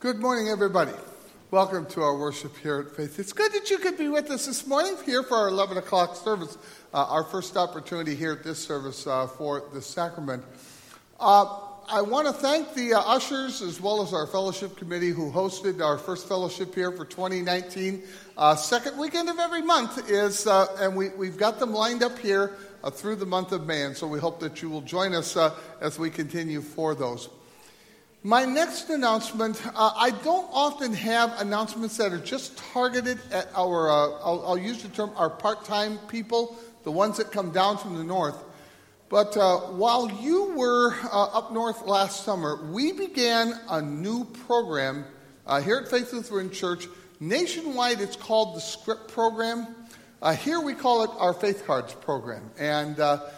Good morning, everybody. Welcome to our worship here at Faith. It's good that you could be with us this morning here for our 11 o'clock service, our first opportunity here at this service for the sacrament. I want to thank the ushers as well as our fellowship committee who hosted our first fellowship here for 2019. Second weekend of every month is, and we've got them lined up here through the month of May, and so we hope that you will join us as we continue for those. My next announcement, I don't often have announcements that are just targeted at our, I'll use the term, our part-time people, the ones that come down from the north. But while you were up north last summer, we began a new program here at Faith Lutheran Church. Nationwide, it's called the SCRIP program. Here we call it our Faith Cards program. And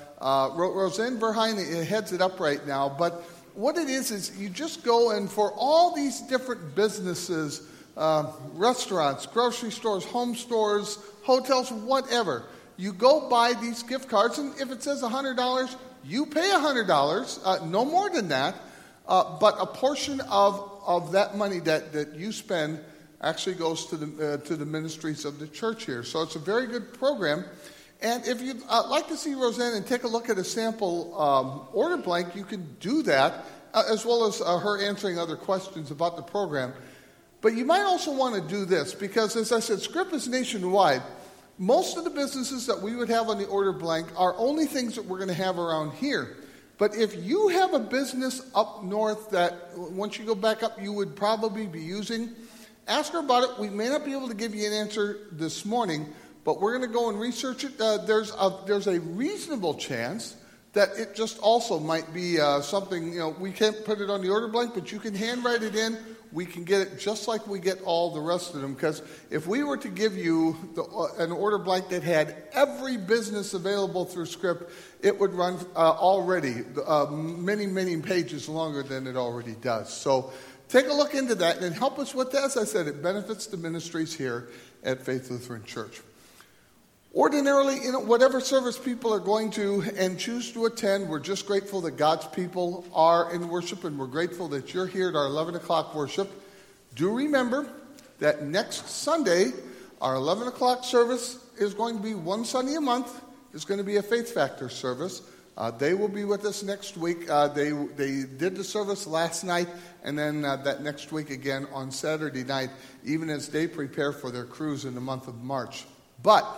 Roseanne Verheyen heads it up right now. But what it is you just go and for all these different businesses, restaurants, grocery stores, home stores, hotels, whatever, you go buy these gift cards, and if it says $100, you pay $100, no more than that, but a portion of that money that you spend actually goes to the ministries of the church here. So it's a very good program. And if you'd like to see Roseanne and take a look at a sample order blank, you can do that, as well as her answering other questions about the program. But you might also want to do this, because as I said, SCRIP is nationwide. Most of the businesses that we would have on the order blank are only things that we're going to have around here. But if you have a business up north that, once you go back up, you would probably be using, ask her about it. We may not be able to give you an answer this morning, but we're going to go and research it. There's a reasonable chance that it just also might be something, we can't put it on the order blank, but you can handwrite it in. We can get it just like we get all the rest of them. Because if we were to give you an order blank that had every business available through SCRIP, it would run already many, many pages longer than it already does. So take a look into that and help us with that. As I said, it benefits the ministries here at Faith Lutheran Church. Ordinarily, whatever service people are going to and choose to attend, we're just grateful that God's people are in worship, and we're grateful that you're here at our 11 o'clock worship. Do remember that next Sunday, our 11 o'clock service is going to be one Sunday a month. It's going to be a Faith Factor service. They will be with us next week. They did the service last night, and then that next week again on Saturday night, even as they prepare for their cruise in the month of March. But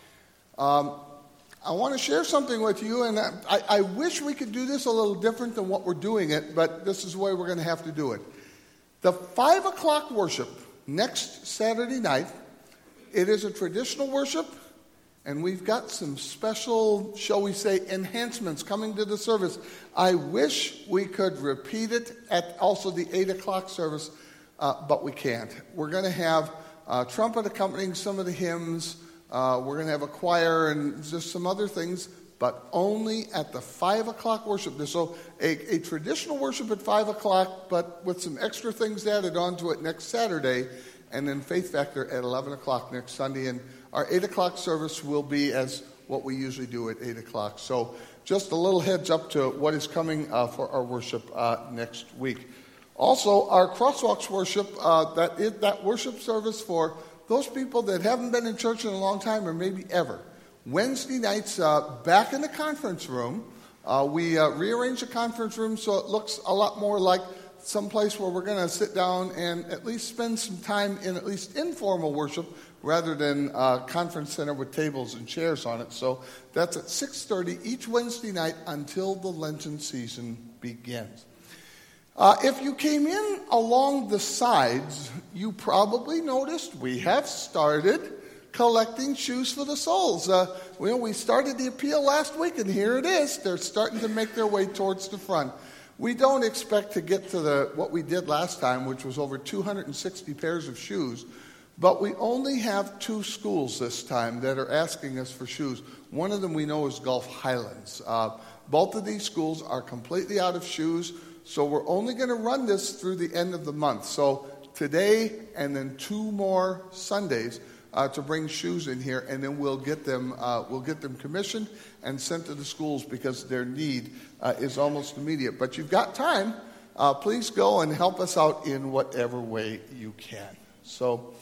I want to share something with you, and I wish we could do this a little different than what we're doing it, but this is the way we're going to have to do it. The 5 o'clock worship next Saturday night, it is a traditional worship, and we've got some special, shall we say, enhancements coming to the service. I wish we could repeat it at also the 8 o'clock service, but we can't. We're going to have trumpet accompanying some of the hymns. We're going to have a choir and just some other things, but only at the 5 o'clock worship. So a traditional worship at 5 o'clock, but with some extra things added onto it next Saturday, and then Faith Factor at 11 o'clock next Sunday. And our 8 o'clock service will be as what we usually do at 8 o'clock. So just a little heads up to what is coming for our worship next week. Also, our Crosswalks worship, that worship service for those people that haven't been in church in a long time or maybe ever. Wednesday nights, back in the conference room. We rearranged the conference room so it looks a lot more like some place where we're going to sit down and at least spend some time in at least informal worship rather than a conference center with tables and chairs on it. So that's at 6:30 each Wednesday night until the Lenten season begins. If you came in along the sides, you probably noticed we have started collecting shoes for the souls. We started the appeal last week, and here it is. They're starting to make their way towards the front. We don't expect to get to what we did last time, which was over 260 pairs of shoes, but we only have 2 schools this time that are asking us for shoes. One of them we know is Gulf Highlands. Both of these schools are completely out of shoes. So we're only going to run this through the end of the month. So today and then 2 more Sundays to bring shoes in here, and then we'll get them commissioned and sent to the schools because their need is almost immediate. But you've got time please go and help us out in whatever way you can. So,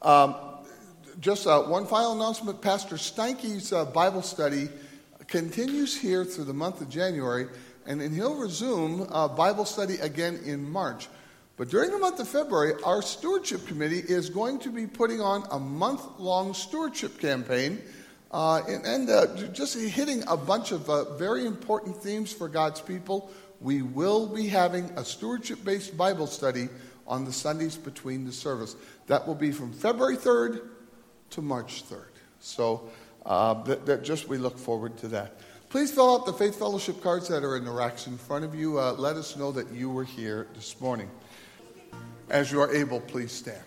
just one final announcement. Pastor Steinke's Bible study continues here through the month of January, and then he'll resume Bible study again in March. But during the month of February, our stewardship committee is going to be putting on a month-long stewardship campaign and just hitting a bunch of very important themes for God's people. We will be having a stewardship-based Bible study on the Sundays between the service. That will be from February 3rd to March 3rd. So we look forward to that. Please fill out the Faith Fellowship cards that are in the racks in front of you. Let us know that you were here this morning. As you are able, please stand.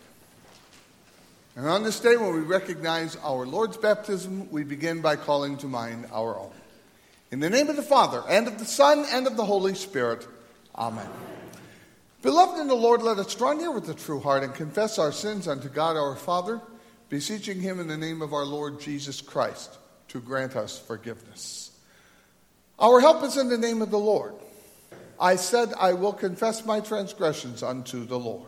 And on this day when we recognize our Lord's baptism, we begin by calling to mind our own. In the name of the Father, and of the Son, and of the Holy Spirit. Amen. Beloved in the Lord, let us draw near with a true heart and confess our sins unto God our Father, beseeching him in the name of our Lord Jesus Christ to grant us forgiveness. Our help is in the name of the Lord. I said, I will confess my transgressions unto the Lord.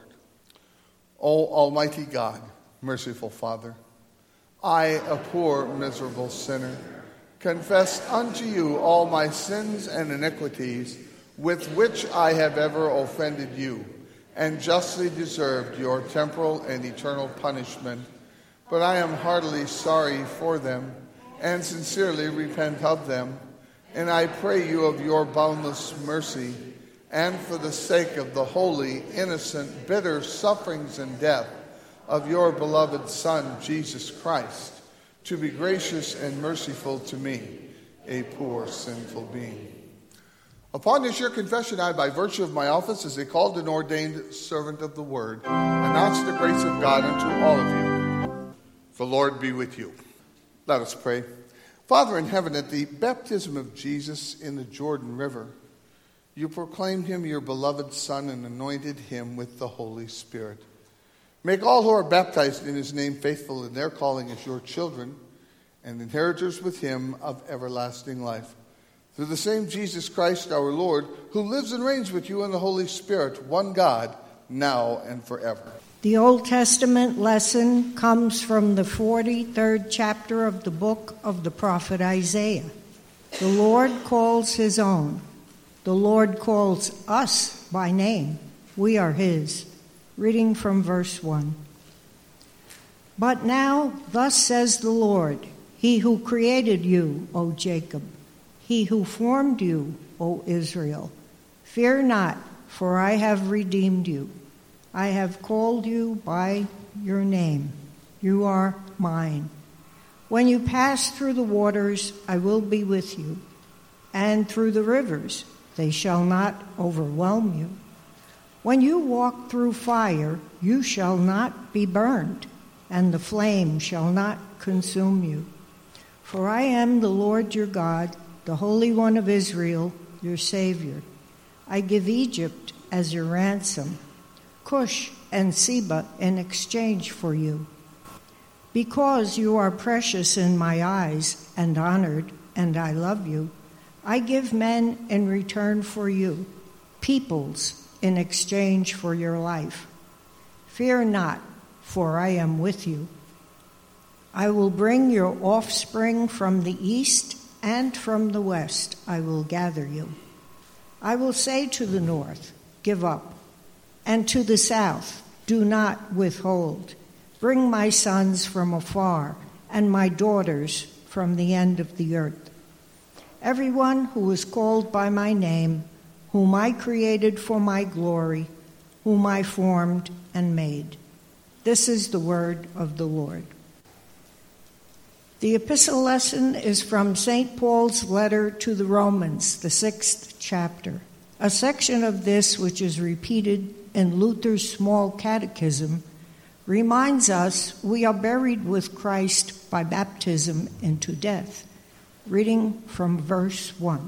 O Almighty God, merciful Father, I, a poor, miserable sinner, confess unto you all my sins and iniquities with which I have ever offended you, and justly deserved your temporal and eternal punishment. But I am heartily sorry for them, and sincerely repent of them. And I pray you of your boundless mercy, and for the sake of the holy, innocent, bitter sufferings and death of your beloved Son, Jesus Christ, to be gracious and merciful to me, a poor, sinful being. Upon this your confession, I, by virtue of my office as a called and ordained servant of the word, announce the grace of God unto all of you. The Lord be with you. Let us pray. Father in heaven, at the baptism of Jesus in the Jordan River, you proclaimed him your beloved Son and anointed him with the Holy Spirit. Make all who are baptized in his name faithful in their calling as your children and inheritors with him of everlasting life. Through the same Jesus Christ our Lord, who lives and reigns with you in the Holy Spirit, one God, now and forever. The Old Testament lesson comes from the 43rd chapter of the book of the prophet Isaiah. The Lord calls his own. The Lord calls us by name. We are his. Reading from verse 1. But now, thus says the Lord, he who created you, O Jacob, he who formed you, O Israel. Fear not, for I have redeemed you. I have called you by your name. You are mine. When you pass through the waters, I will be with you, and through the rivers, they shall not overwhelm you. When you walk through fire, you shall not be burned, and the flame shall not consume you. For I am the Lord your God, the Holy One of Israel, your Savior. I give Egypt as your ransom, Cush and Seba in exchange for you. Because you are precious in my eyes and honored, and I love you, I give men in return for you, peoples in exchange for your life. Fear not, for I am with you. I will bring your offspring from the east, and from the west I will gather you. I will say to the north, give up, and to the south, do not withhold. Bring my sons from afar, and my daughters from the end of the earth. Everyone who is called by my name, whom I created for my glory, whom I formed and made. This is the word of the Lord. The epistle lesson is from St. Paul's letter to the Romans, the 6th chapter. A section of this, which is repeated in Luther's Small Catechism, reminds us we are buried with Christ by baptism into death. Reading from verse 1.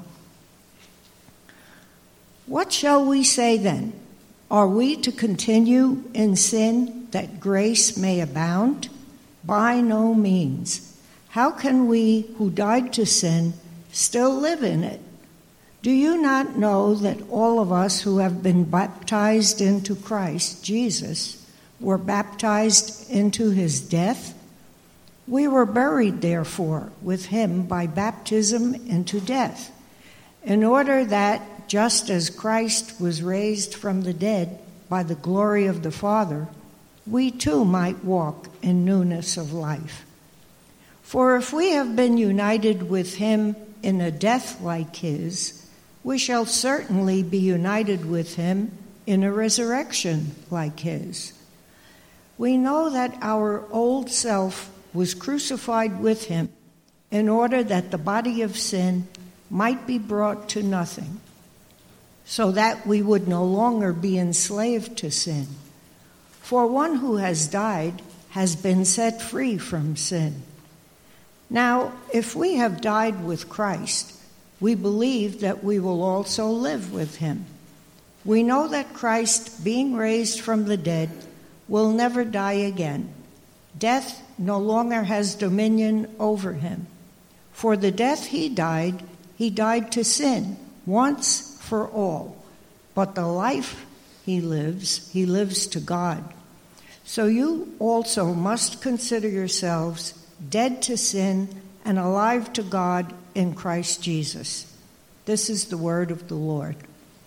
What shall we say then? Are we to continue in sin that grace may abound? By no means. How can we who died to sin still live in it? Do you not know that all of us who have been baptized into Christ Jesus were baptized into his death? We were buried, therefore, with him by baptism into death, in order that, just as Christ was raised from the dead by the glory of the Father, we too might walk in newness of life. For if we have been united with him in a death like his, we shall certainly be united with him in a resurrection like his. We know that our old self was crucified with him in order that the body of sin might be brought to nothing, so that we would no longer be enslaved to sin. For one who has died has been set free from sin. Now, if we have died with Christ, we believe that we will also live with him. We know that Christ, being raised from the dead, will never die again. Death no longer has dominion over him. For the death he died to sin once for all. But the life he lives to God. So you also must consider yourselves dead to sin and alive to God in Christ Jesus. This is the word of the Lord.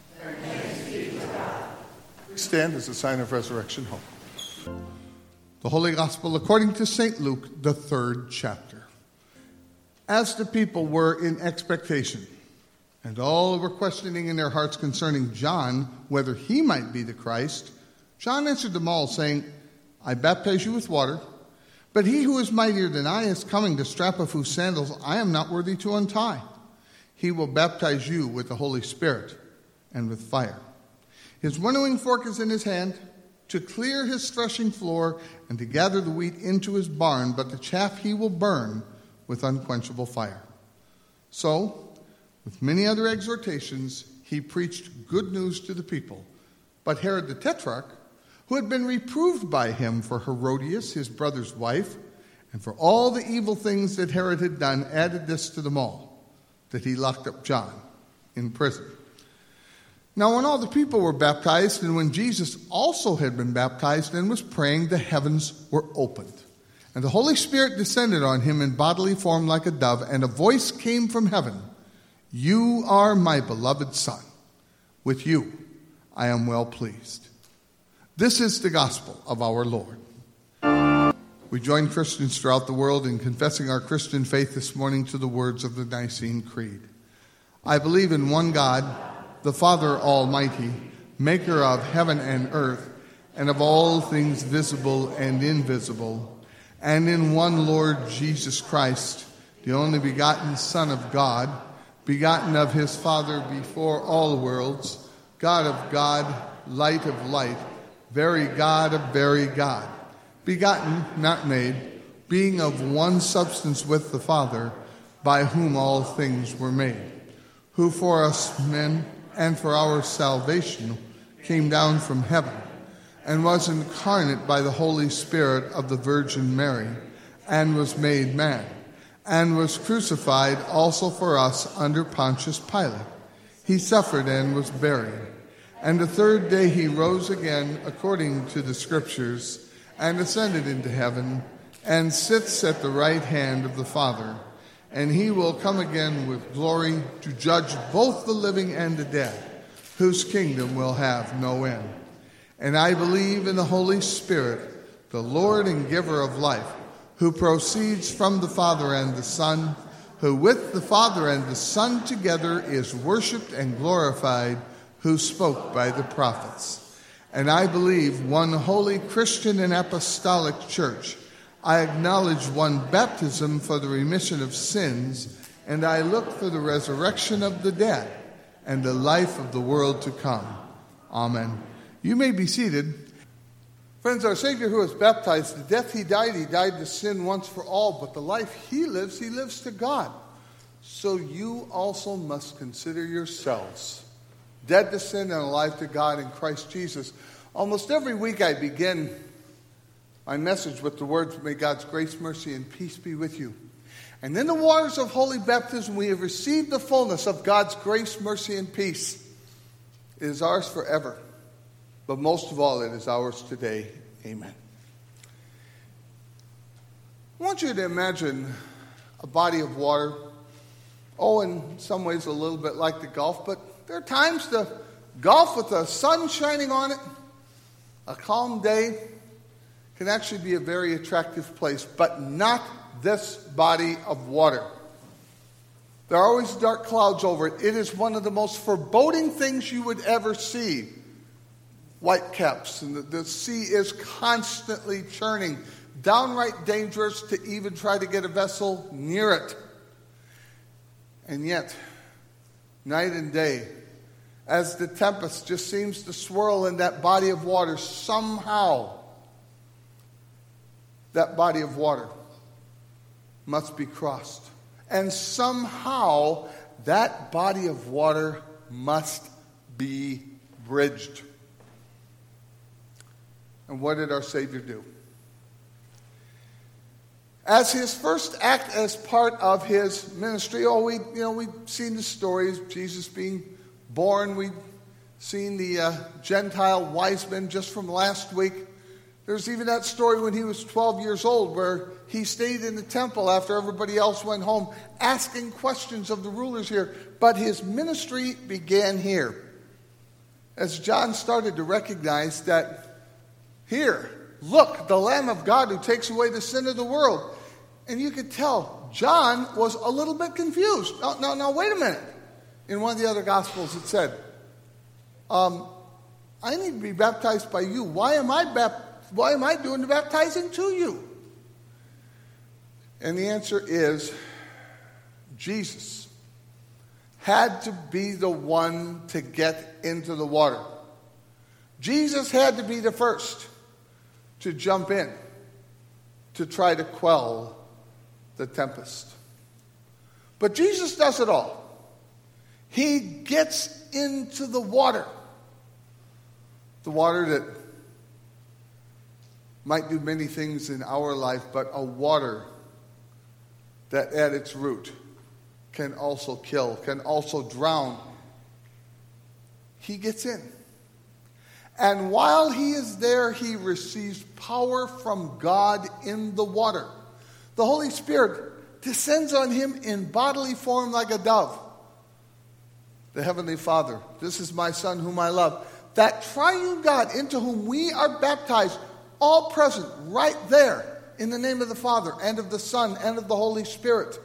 Please stand as a sign of resurrection hope. The Holy Gospel according to St. Luke, the 3rd chapter. As the people were in expectation, and all were questioning in their hearts concerning John, whether he might be the Christ, John answered them all, saying, I baptize you with water, but he who is mightier than I is coming, the strap of whose sandals I am not worthy to untie. He will baptize you with the Holy Spirit and with fire. His winnowing fork is in his hand, to clear his threshing floor and to gather the wheat into his barn, but the chaff he will burn with unquenchable fire. So, with many other exhortations, he preached good news to the people. But Herod the Tetrarch, who had been reproved by him for Herodias, his brother's wife, and for all the evil things that Herod had done, added this to them all, that he locked up John in prison. Now when all the people were baptized, and when Jesus also had been baptized and was praying, the heavens were opened. And the Holy Spirit descended on him in bodily form like a dove, and a voice came from heaven, You are my beloved Son. With you I am well pleased. This is the gospel of our Lord. We join Christians throughout the world in confessing our Christian faith this morning to the words of the Nicene Creed. I believe in one God, the Father Almighty, maker of heaven and earth, and of all things visible and invisible, and in one Lord Jesus Christ, the only begotten Son of God, begotten of his Father before all worlds, God of God, light of light, very God of very God, begotten, not made, being of one substance with the Father, by whom all things were made, who for us men and for our salvation came down from heaven, and was incarnate by the Holy Spirit of the Virgin Mary, and was made man, and was crucified also for us under Pontius Pilate. He suffered and was buried. And the third day he rose again according to the Scriptures, and ascended into heaven, and sits at the right hand of the Father. And he will come again with glory to judge both the living and the dead, whose kingdom will have no end. And I believe in the Holy Spirit, the Lord and giver of life, who proceeds from the Father and the Son, who with the Father and the Son together is worshipped and glorified, who spoke by the prophets. And I believe one holy Christian and apostolic church. I acknowledge one baptism for the remission of sins, and I look for the resurrection of the dead and the life of the world to come. Amen. You may be seated. Friends, our Savior who was baptized, the death he died to sin once for all, but the life he lives to God. So you also must consider yourselves dead to sin and alive to God in Christ Jesus. Almost every week I begin my message with the words, may God's grace, mercy, and peace be with you. And in the waters of holy baptism, we have received the fullness of God's grace, mercy, and peace. It is ours forever. But most of all, it is ours today. Amen. I want you to imagine a body of water. Oh, in some ways a little bit like the Gulf, but there are times the Gulf with the sun shining on it, a calm day, can actually be a very attractive place, but not this body of water. There are always dark clouds over it. It is one of the most foreboding things you would ever see. Whitecaps, and the sea is constantly churning. Downright dangerous to even try to get a vessel near it. And yet, night and day, as the tempest just seems to swirl in that body of water, somehow that body of water must be crossed. And somehow that body of water must be bridged. And what did our Savior do? As his first act as part of his ministry, we've seen the stories of Jesus being born. We've seen the Gentile wise men just from last week. There's even that story when he was 12 years old where he stayed in the temple after everybody else went home, asking questions of the rulers here. But his ministry began here. As John started to recognize that, here, look, the Lamb of God who takes away the sin of the world. And you could tell John was a little bit confused. Now, wait a minute. In one of the other Gospels it said, I need to be baptized by you. Why am I doing the baptizing to you? And the answer is, Jesus had to be the one to get into the water. Jesus had to be the first to jump in to try to quell the tempest. But Jesus does it all. He gets into the water. The water that might do many things in our life, but a water that at its root can also kill, can also drown. He gets in. And while he is there, he receives power from God in the water. The Holy Spirit descends on him in bodily form like a dove. The Heavenly Father, this is my Son whom I love. That triune God into whom we are baptized, all present right there in the name of the Father and of the Son and of the Holy Spirit.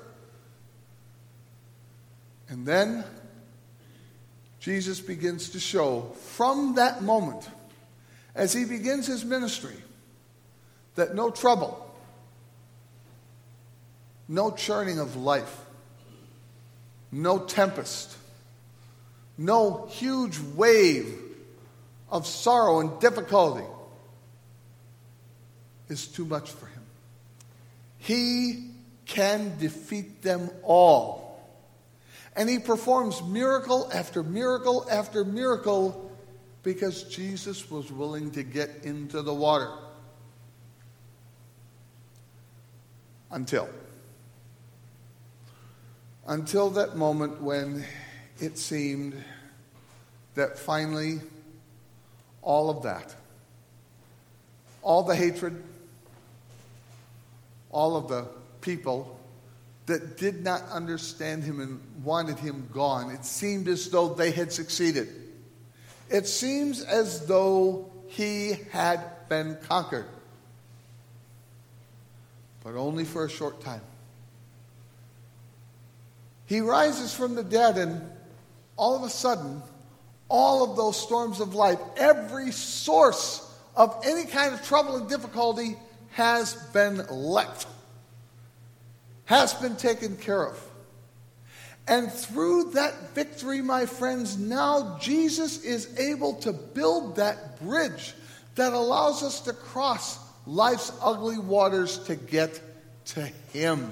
And then Jesus begins to show from that moment, as he begins his ministry, that no trouble, no churning of life, no tempest, no huge wave of sorrow and difficulty is too much for him. He can defeat them all. And he performs miracle after miracle after miracle because Jesus was willing to get into the water. Until that moment when it seemed that finally all of that, all the hatred, all of the people that did not understand him and wanted him gone, it seemed as though they had succeeded. It seems as though he had been conquered. But only for a short time. He rises from the dead, and all of a sudden, all of those storms of life, every source of any kind of trouble and difficulty has been left, has been taken care of. And through that victory, my friends, now Jesus is able to build that bridge that allows us to cross life's ugly waters to get to him.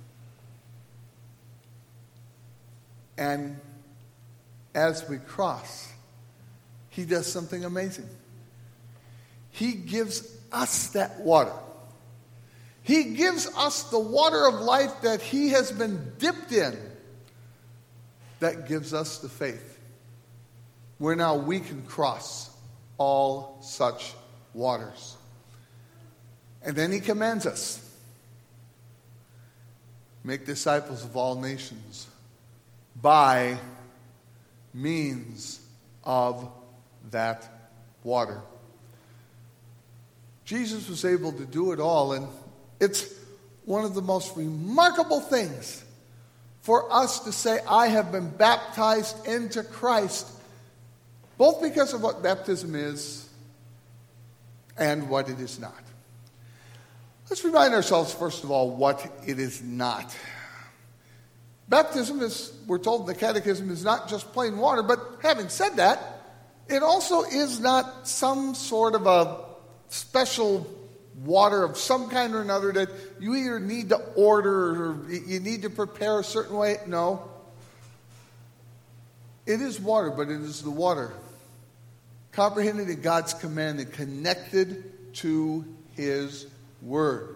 And as we cross, he does something amazing. He gives us that water. He gives us the water of life that he has been dipped in. That gives us the faith, where now we can cross all such waters. And then he commands us, make disciples of all nations by means of that water. Jesus was able to do it all, and it's one of the most remarkable things for us to say, I have been baptized into Christ, both because of what baptism is and what it is not. Let's remind ourselves, first of all, what it is not. Baptism, as we're told in the Catechism, is not just plain water, but having said that, it also is not some sort of a special water of some kind or another that you either need to order or you need to prepare a certain way. No. It is water, but it is the water comprehended in God's command and connected to his word.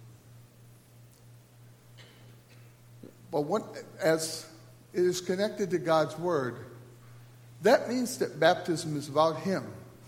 But as it is connected to God's word, that means that baptism is about him.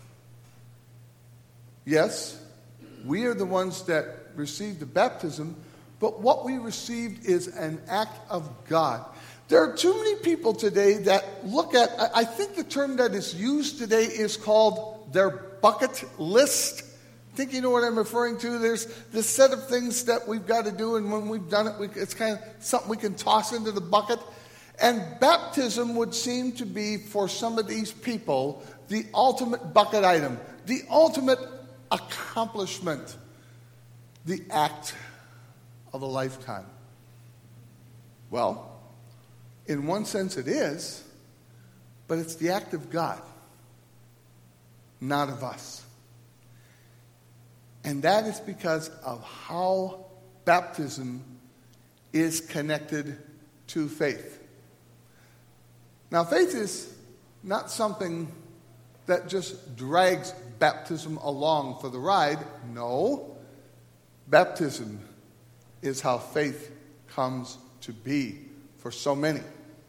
Yes, we are the ones that received the baptism, but what we received is an act of God. There are too many people today that look at, I think the term that is used today is called their bucket list. I think you know what I'm referring to. There's this set of things that we've got to do, and when we've done it, it's kind of something we can toss into the bucket. And baptism would seem to be, for some of these people, the ultimate bucket item, the ultimate accomplishment, the act of a lifetime. Well, in one sense it is, but it's the act of God, not of us. And that is because of how baptism is connected to faith. Now, faith is not something that just drags baptism along for the ride. No. Baptism is how faith comes to be for so many.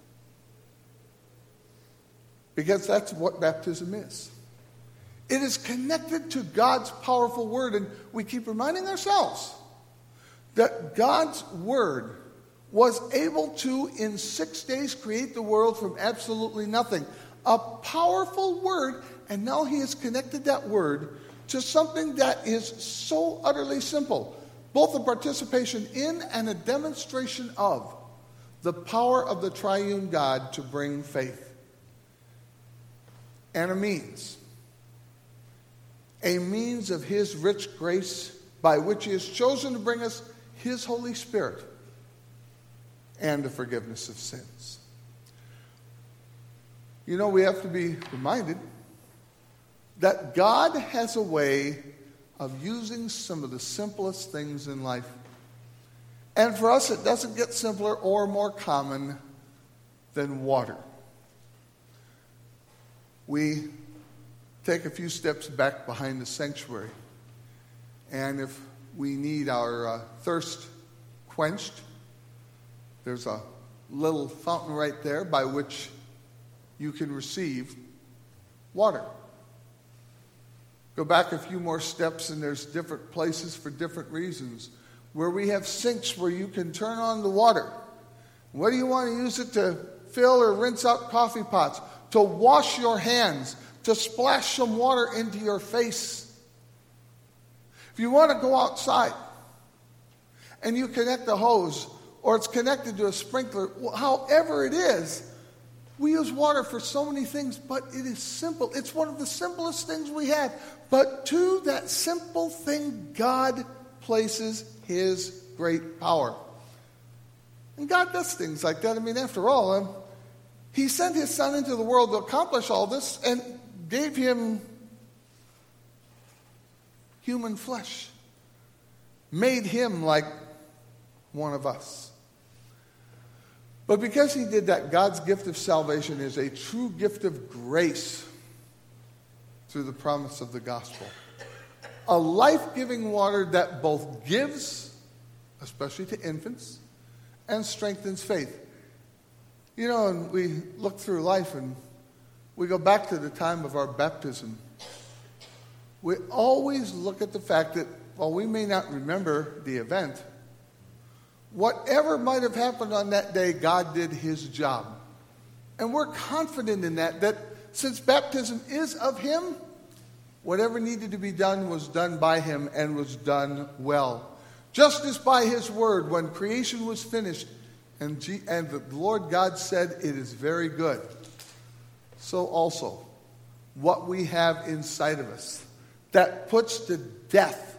Because that's what baptism is. It is connected to God's powerful word, and we keep reminding ourselves that God's word was able to, in 6 days, create the world from absolutely nothing. A powerful word, and now he has connected that word to something that is so utterly simple, both a participation in and a demonstration of the power of the triune God to bring faith. And a means of his rich grace by which he has chosen to bring us his Holy Spirit and the forgiveness of sins. You know, we have to be reminded that God has a way of using some of the simplest things in life. And for us, it doesn't get simpler or more common than water. We take a few steps back behind the sanctuary, and if we need our thirst quenched, there's a little fountain right there by which you can receive water. Go back a few more steps, and there's different places for different reasons where we have sinks where you can turn on the water. Whether you want to use it to fill or rinse out coffee pots, to wash your hands, to splash some water into your face. If you want to go outside and you connect the hose, or it's connected to a sprinkler, however it is, we use water for so many things, but it is simple. It's one of the simplest things we have. But to that simple thing, God places his great power. And God does things like that. I mean, after all, he sent his son into the world to accomplish all this and gave him human flesh, made him like one of us. But because he did that, God's gift of salvation is a true gift of grace through the promise of the gospel. A life-giving water that both gives especially to infants, and strengthens faith. You know, and we look through life and we go back to the time of our baptism. We always look at the fact that while we may not remember the event, whatever might have happened on that day, God did his job. And we're confident in that since baptism is of him, whatever needed to be done was done by him and was done well. Just as by his word, when creation was finished, and the Lord God said, "It is very good," so also what we have inside of us that puts to death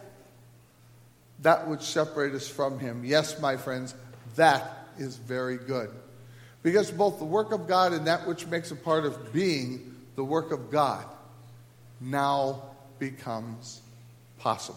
that which separates us from him. Yes, my friends, that is very good. Because both the work of God and that which makes a part of being the work of God now becomes possible.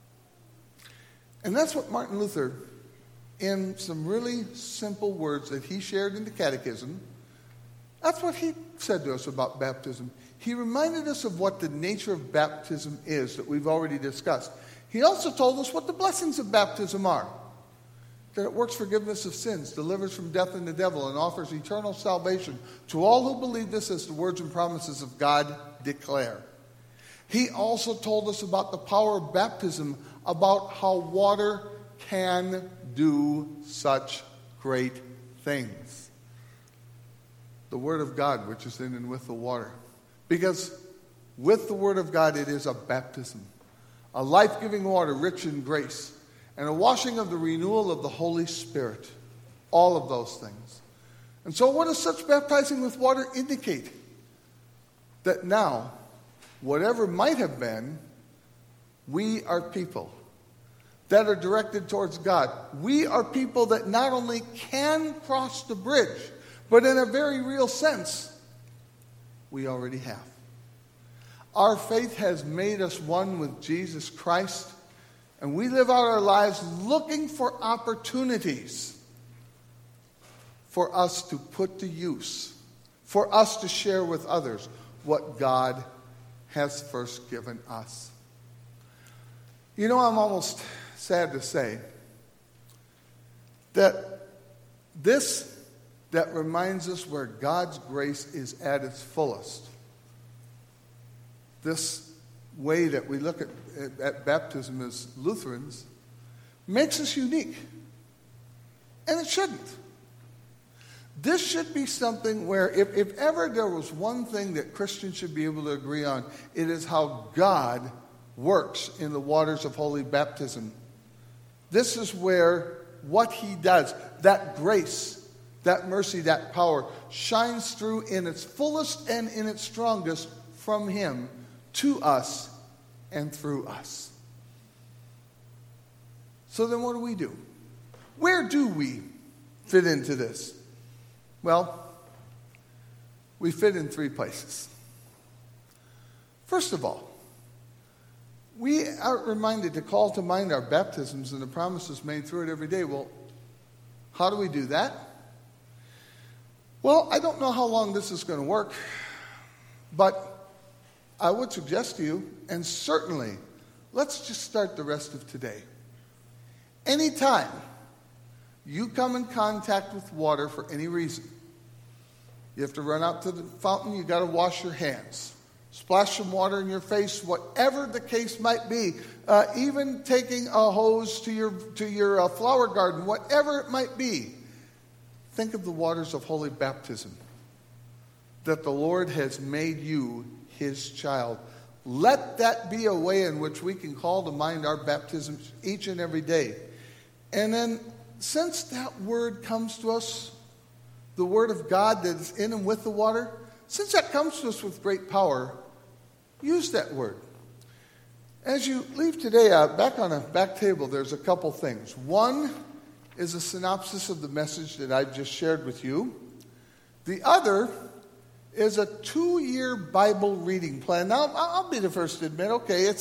And that's what Martin Luther, in some really simple words that he shared in the Catechism, that's what he said to us about baptism. He reminded us of what the nature of baptism is that we've already discussed. He also told us what the blessings of baptism are. That it works forgiveness of sins, delivers from death and the devil, and offers eternal salvation to all who believe this, as the words and promises of God declare. He also told us about the power of baptism, about how water can do such great things. The Word of God, which is in and with the water. Because with the Word of God, it is a baptism. A life-giving water rich in grace. And a washing of the renewal of the Holy Spirit. All of those things. And so what does such baptizing with water indicate? That now, whatever might have been, we are people that are directed towards God. We are people that not only can cross the bridge, but in a very real sense, we already have. Our faith has made us one with Jesus Christ, and we live out our lives looking for opportunities for us to put to use, for us to share with others what God has first given us. You know, I'm almost sad to say that that reminds us where God's grace is at its fullest. This way that we look at baptism as Lutherans makes us unique. And it shouldn't. This should be something where if ever there was one thing that Christians should be able to agree on, it is how God works in the waters of holy baptism. This is where what he does, that grace, that mercy, that power, shines through in its fullest and in its strongest from him to us and through us. So then what do? Where do we fit into this? Well, we fit in 3 places. First of all, we are reminded to call to mind our baptisms and the promises made through it every day. Well, how do we do that? Well, I don't know how long this is going to work, but I would suggest to you, and certainly, let's just start the rest of today. Anytime you come in contact with water for any reason, you have to run out to the fountain, you got to wash your hands. Splash some water in your face, whatever the case might be. Even taking a hose to your flower garden, whatever it might be. Think of the waters of holy baptism. That the Lord has made you his child. Let that be a way in which we can call to mind our baptisms each and every day. And then, since that word comes to us, the word of God that is in and with the water, since that comes to us with great power, use that word. As you leave today, back on a back table, there's a couple things. One is a synopsis of the message that I've just shared with you. The other is a 2-year Bible reading plan. Now, I'll be the first to admit, okay, it's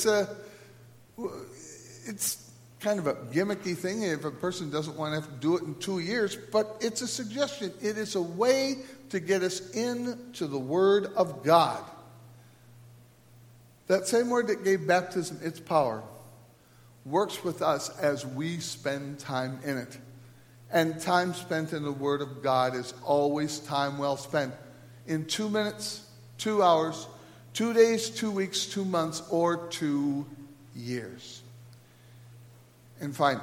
kind of a gimmicky thing if a person doesn't want to have to do it in 2 years, but it's a suggestion. It is a way to get us into the Word of God. That same word that gave baptism its power works with us as we spend time in it. And time spent in the Word of God is always time well spent. In 2 minutes, 2 hours, 2 days, 2 weeks, 2 months, or 2 years. And finally,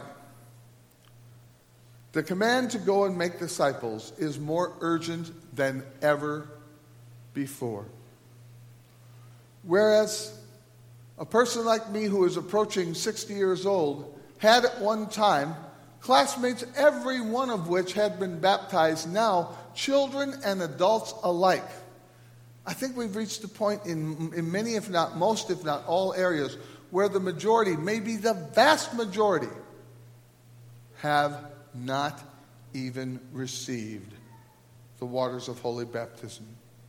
the command to go and make disciples is more urgent than ever before. Whereas a person like me who is approaching 60 years old had at one time classmates, every one of which had been baptized, now children and adults alike. I think we've reached a point in many, if not most, if not all areas, where the majority, maybe the vast majority, have not even received the waters of holy baptism.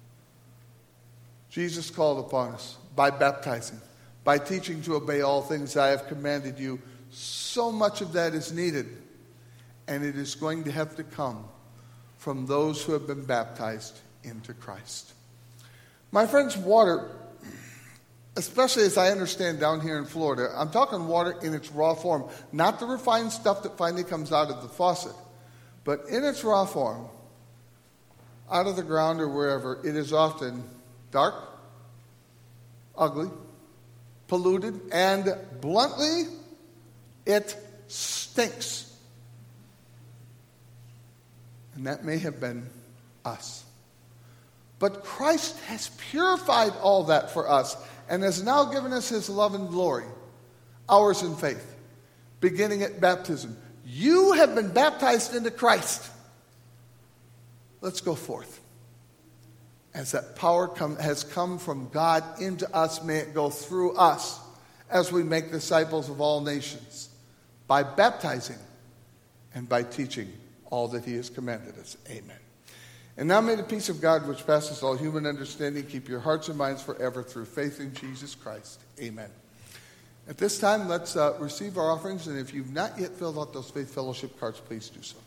Jesus called upon us by baptizing, by teaching to obey all things I have commanded you. So much of that is needed, and it is going to have to come from those who have been baptized into Christ. My friends, water, especially as I understand down here in Florida, I'm talking water in its raw form, not the refined stuff that finally comes out of the faucet, but in its raw form, out of the ground or wherever, it is often dark, ugly, polluted, and bluntly, it stinks. And that may have been us. But Christ has purified all that for us and has now given us his love and glory, ours in faith, beginning at baptism. You have been baptized into Christ. Let's go forth. As that power has come from God into us, may it go through us as we make disciples of all nations by baptizing and by teaching all that he has commanded us. Amen. And now may the peace of God, which passes all human understanding, keep your hearts and minds forever through faith in Jesus Christ. Amen. At this time, let's receive our offerings. And if you've not yet filled out those faith fellowship cards, please do so.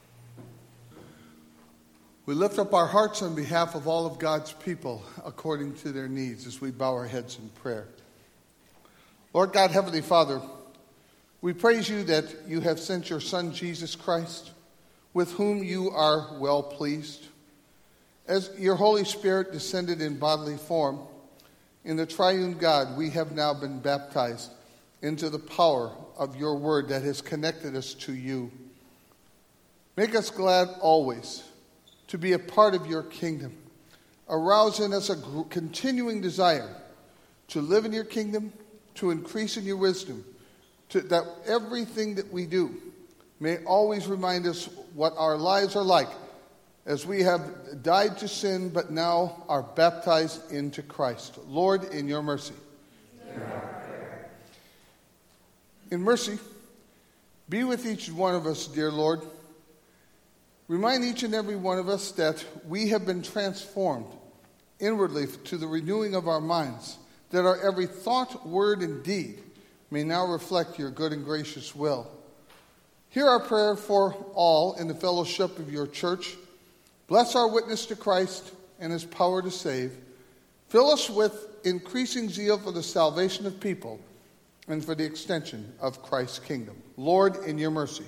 We lift up our hearts on behalf of all of God's people according to their needs as we bow our heads in prayer. Lord God, Heavenly Father, we praise you that you have sent your Son, Jesus Christ, with whom you are well pleased. As your Holy Spirit descended in bodily form, in the triune God, we have now been baptized into the power of your word that has connected us to you. Make us glad always to be a part of your kingdom. Arouse in us a continuing desire to live in your kingdom, to increase in your wisdom, that everything that we do may always remind us what our lives are like as we have died to sin but now are baptized into Christ. Lord, in your mercy. In mercy, be with each one of us, dear Lord. Remind each and every one of us that we have been transformed inwardly to the renewing of our minds, that our every thought, word, and deed may now reflect your good and gracious will. Hear our prayer for all in the fellowship of your church. Bless our witness to Christ and his power to save. Fill us with increasing zeal for the salvation of people and for the extension of Christ's kingdom. Lord, in your mercy.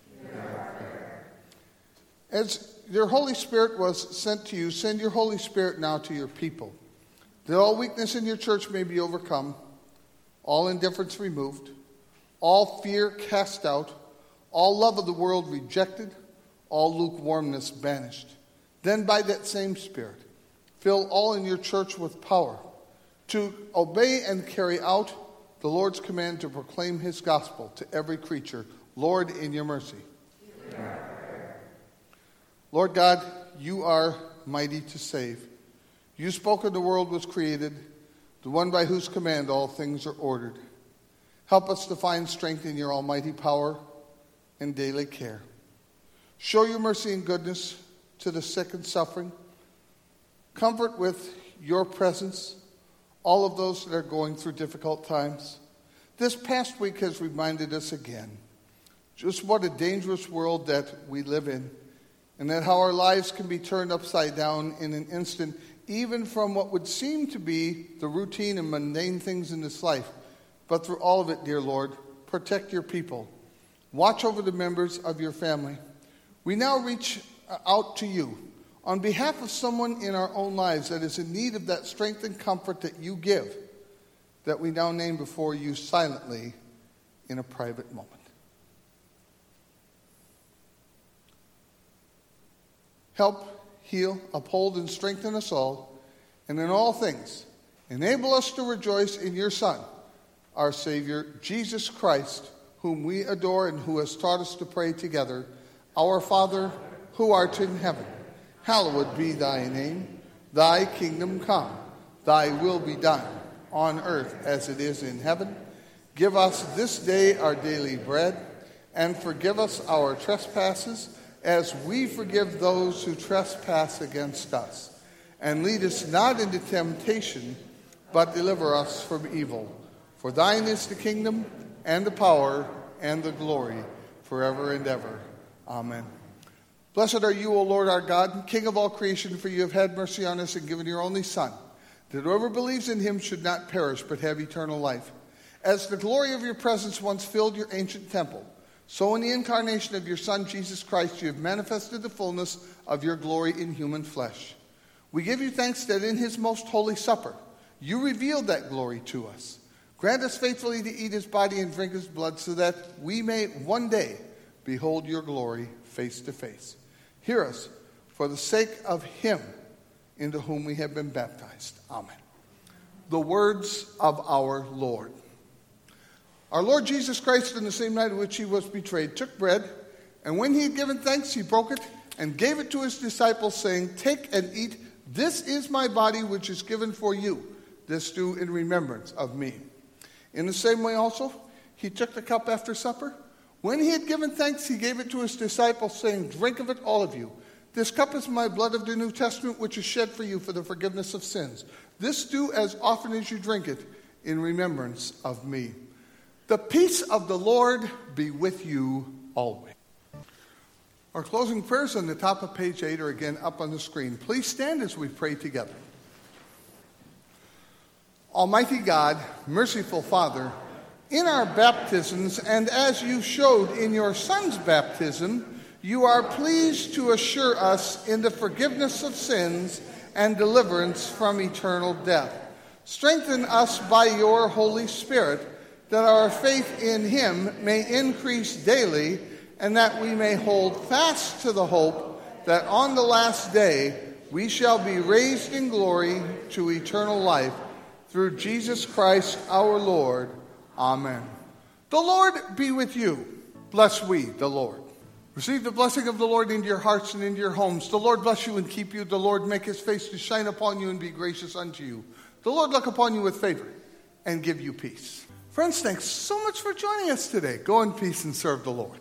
As your Holy Spirit was sent to you, send your Holy Spirit now to your people, that all weakness in your church may be overcome, all indifference removed, all fear cast out, all love of the world rejected, all lukewarmness banished. Then by that same Spirit, fill all in your church with power to obey and carry out the Lord's command to proclaim his gospel to every creature. Lord, in your mercy. Lord God, you are mighty to save. You spoke and the world was created, the one by whose command all things are ordered. Help us to find strength in your almighty power and daily care. Show your mercy and goodness to the sick and suffering. Comfort with your presence all of those that are going through difficult times. This past week has reminded us again just what a dangerous world that we live in, and that how our lives can be turned upside down in an instant, even from what would seem to be the routine and mundane things in this life. But through all of it, dear Lord, protect your people. Watch over the members of your family. We now reach out to you on behalf of someone in our own lives that is in need of that strength and comfort that you give, that we now name before you silently in a private moment. Help, heal, uphold, and strengthen us all, and in all things, enable us to rejoice in your Son, our Savior, Jesus Christ, whom we adore and who has taught us to pray together. Our Father, who art in heaven, hallowed be thy name. Thy kingdom come, thy will be done, on earth as it is in heaven. Give us this day our daily bread, and forgive us our trespasses, as we forgive those who trespass against us. And lead us not into temptation, but deliver us from evil. For thine is the kingdom, and the power, and the glory, forever and ever. Amen. Blessed are you, O Lord our God, King of all creation, for you have had mercy on us and given your only Son, that whoever believes in him should not perish, but have eternal life. As the glory of your presence once filled your ancient temple, so in the incarnation of your Son, Jesus Christ, you have manifested the fullness of your glory in human flesh. We give you thanks that in his most holy supper, you revealed that glory to us. Grant us faithfully to eat his body and drink his blood, so that we may one day behold your glory face to face. Hear us for the sake of him into whom we have been baptized. Amen. The words of our Lord. Our Lord Jesus Christ, in the same night in which he was betrayed, took bread, and when he had given thanks, he broke it and gave it to his disciples, saying, "Take and eat. This is my body, which is given for you. This do in remembrance of me." In the same way also, he took the cup after supper. When he had given thanks, he gave it to his disciples, saying, "Drink of it, all of you. This cup is my blood of the New Testament, which is shed for you for the forgiveness of sins. This do as often as you drink it in remembrance of me." The peace of the Lord be with you always. Our closing prayers on the top of page 8 are again up on the screen. Please stand as we pray together. Almighty God, merciful Father, in our baptisms and as you showed in your Son's baptism, you are pleased to assure us in the forgiveness of sins and deliverance from eternal death. Strengthen us by your Holy Spirit, that our faith in him may increase daily, and that we may hold fast to the hope that on the last day we shall be raised in glory to eternal life, through Jesus Christ our Lord. Amen. The Lord be with you. Bless we the Lord. Receive the blessing of the Lord into your hearts and into your homes. The Lord bless you and keep you. The Lord make his face to shine upon you and be gracious unto you. The Lord look upon you with favor and give you peace. Friends, thanks so much for joining us today. Go in peace and serve the Lord.